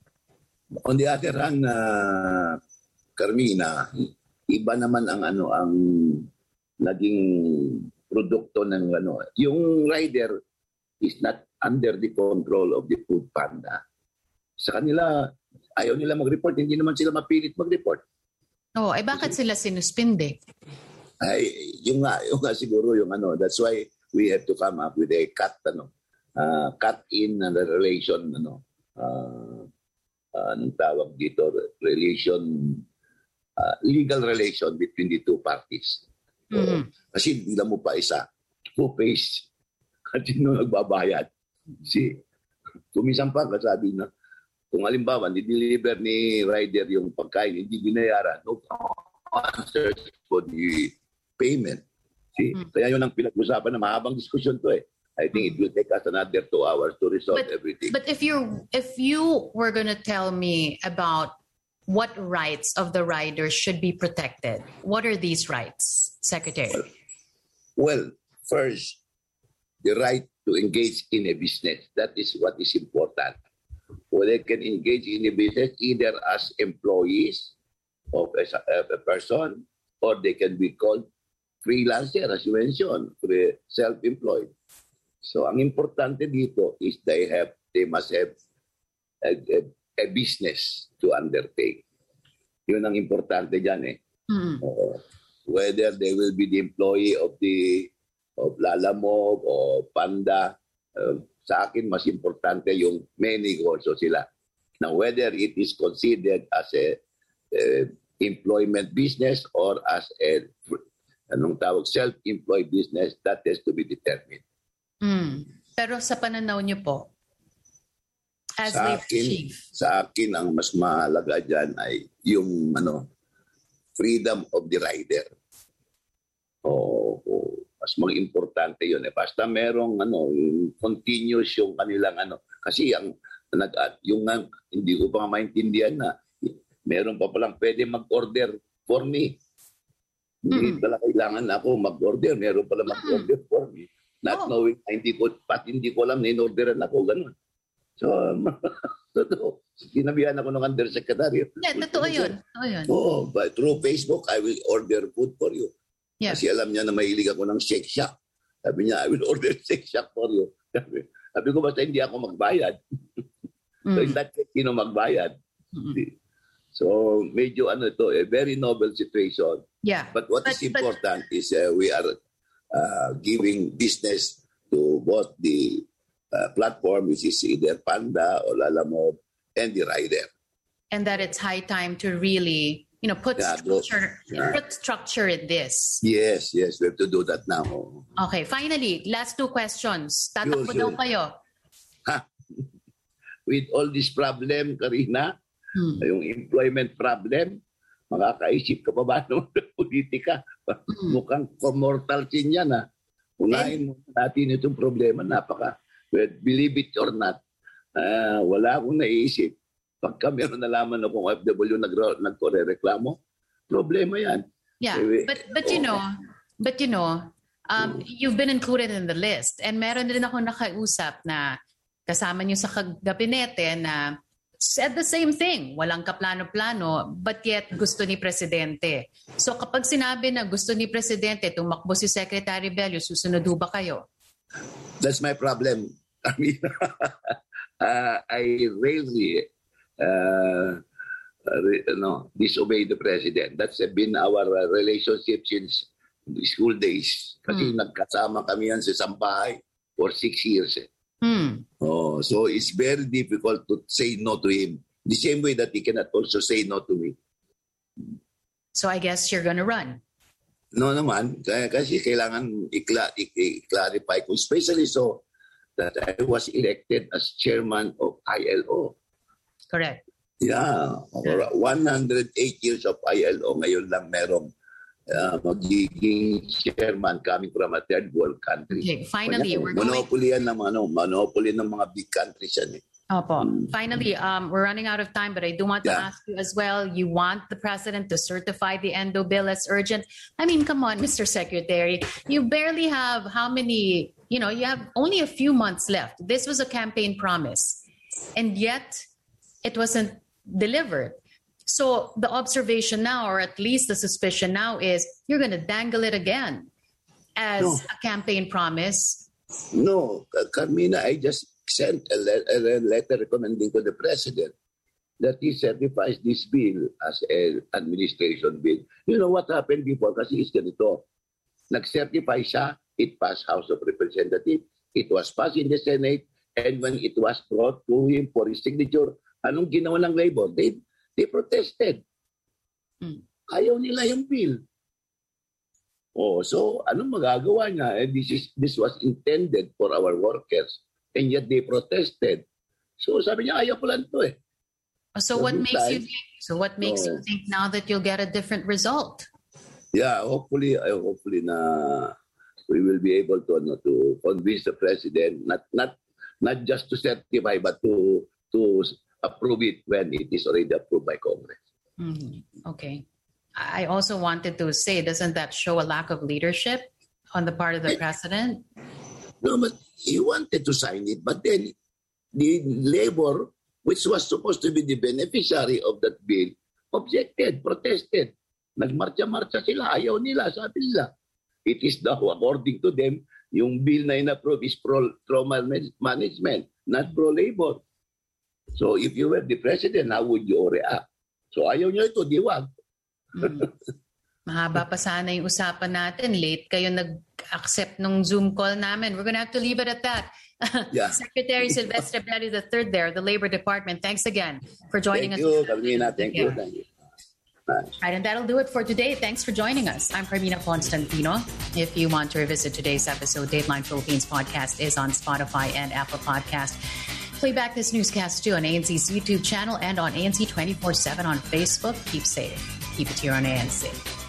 On the other hand, uh, Carmina, iba naman ang ano ang naging produkto ng ano. Yung rider is not under the control of the Food Panda. Sa kanila, ayaw nila mag-report, hindi naman sila mapilit mag-report. Oh, ay bakit Kasi, sila sinuspinde? Ay, yung nga, yung nga siguro yung ano. That's why we have to come up with a cut ano. Uh, cut in the relation, ano, uh, uh, anong tawag dito, relation, uh, legal relation between the two parties. So, mm-hmm. Kasi hindi mo pa isa, who pays, at sino nagbabayad. Si, kumisan pa, kasabi na, kung halimbawa, ni-deliver ni rider yung pagkain, hindi binayaran, no answers for the payment. See? Mm-hmm. Kaya yun ang pinag-usapan na mahabang diskusyon to eh. I think it will take us another two hours to resolve but, everything. But if you if you were going to tell me about what rights of the riders should be protected, what are these rights, Secretary? Well, well, first, the right to engage in a business. That is what is important. Where they can engage in a business either as employees of a, of a person or they can be called freelancer, as you mentioned, self-employed. So, ang importante dito is they have, they must have a, a, a business to undertake. Yun ang importante dyan eh. Mm. Uh, whether they will be the employee of the of Lalamove or Panda, uh, sa akin mas importante yung may negosyo sila. Now, whether it is considered as a uh, employment business or as a anong tawag, self-employed business, that has to be determined. Mm. Pero sa pananaw niyo po, as sa labor akin, chief? Sa akin, ang mas mahalaga dyan ay yung ano, freedom of the rider. O, o mas mga importante yun. Eh. Basta merong ano, yung continuous yung kanilang ano. Kasi ang, yung, hindi ko pa maintindihan na meron pa palang pwede mag-order for me. Hindi mm. pala kailangan ako mag-order. Meron pala mag-order mm. for me. Not oh. knowing, hindi ko, pat hindi ko alam na in-orderan ako, ganun. So, totoo. Sinabihan ako ng undersecretary. Yeah, totoo yun. Totoo yun. Oo, but through Facebook, I will order food for you. Yeah. Kasi alam niya na mahilig ako ng Shake Shack. Sabi niya, I will order Shake Shack for you. Sabi, sabi ko, basta hindi ako magbayad. Mm. So in that case, sino magbayad? Mm-hmm. So medyo ano ito, a very novel situation. Yeah. But what but, is important but... is uh, we are uh, giving business to both the uh, platform, which is either Panda or Lalamove, and the rider. And that it's high time to really, you know, put yeah, structure, yeah. put structure in this. Yes, yes, we have to do that now. Okay, finally, last two questions. Tatakbo daw kayo. Ha? With all this problem, Karina, hmm. yung employment problem, makakaisip ka pa ba ng politika? Hmm. Mukhang mortal sin yan, ha? Unahin mo natin itong problema, napaka. Believe it or not, uh, wala akong naisip. Pagka meron nalaman akong O F W nagko-reklamo, problema yan. Yeah, but but you know, but you know, um, you've been included in the list. And meron din ako nakausap na kasama niyo sa gabinete na said the same thing. Walang kaplano-plano, but yet gusto ni Presidente. So kapag sinabi na gusto ni Presidente, tumakbo si Secretary Bello, susunod ba kayo? That's my problem. I mean, uh, I rarely uh, uh, no, disobey the President. That's been our uh, relationship since the school days. Kasi hmm. nagkasama kami yan sa isang bahay for six years. Eh. Hmm. Oh, so it's very difficult to say no to him. The same way that he cannot also say no to me. So I guess you're gonna run. No naman, kasi kailangan i-clarify ko, especially so that I was elected as chairman of I L O. Correct. Yeah, one hundred eight years of I L O, ngayon lang merong uh, magiging chairman coming from a third world country. Okay, finally, Kaya, we're monopoly going... yan ng, ano, monopoly ng mga big countries yan eh. Opo. Finally, um, we're running out of time, but I do want to yeah. ask you as well, you want the President to certify the endo bill as urgent? I mean, come on, Mister Secretary. You barely have how many, you know, you have only a few months left. This was a campaign promise, and yet it wasn't delivered. So the observation now, or at least the suspicion now, is you're going to dangle it again as no. a campaign promise. No, Carmina, I just sent a, le- a letter recommending to the President that he certifies this bill as an administration bill. You know what happened before? Kasi is ganito. Nag-certify siya, it passed House of Representatives, it was passed in the Senate, and when it was brought to him for his signature, anong ginawa ng Labor? They, they protested. Hmm. Ayaw nila yung bill. Oh, so anong magagawa niya? And this is this was intended for our workers. And yet they protested. So sabi niya, ayaw ko lang to eh. So what makes time, you think? So what makes no. you think now that you'll get a different result? Yeah, hopefully, uh, hopefully na we will be able to uh, to convince the President not not not just to certify but to to approve it when it is already approved by Congress. Mm-hmm. Okay. I also wanted to say, doesn't that show a lack of leadership on the part of the I, President? No, but he wanted to sign it, but then the Labor, which was supposed to be the beneficiary of that bill, objected, protested. Nagmarcha-marcha sila, ayaw nila, sabi nila. It is now, according to them, yung bill na in-approve is pro-trauma management, not pro-labor. So if you were the President, how would you react? So ayaw nyo ito, diwag. Mm. Mahaba pa sana yung usapan natin. Late kayo nag-accept nung Zoom call namin. We're gonna have to leave it at that. Yeah. Secretary Silvestre Bello the third there, the Labor Department. Thanks again for joining thank us. You, Carmina. Thank you, thank you. All right, and that'll do it for today. Thanks for joining us. I'm Carmina Constantino. If you want to revisit today's episode, Dateline Philippines podcast is on Spotify and Apple Podcast. Play back this newscast too on A N C's YouTube channel and on A N C twenty-four seven on Facebook. Keep safe. Keep it here on A N C.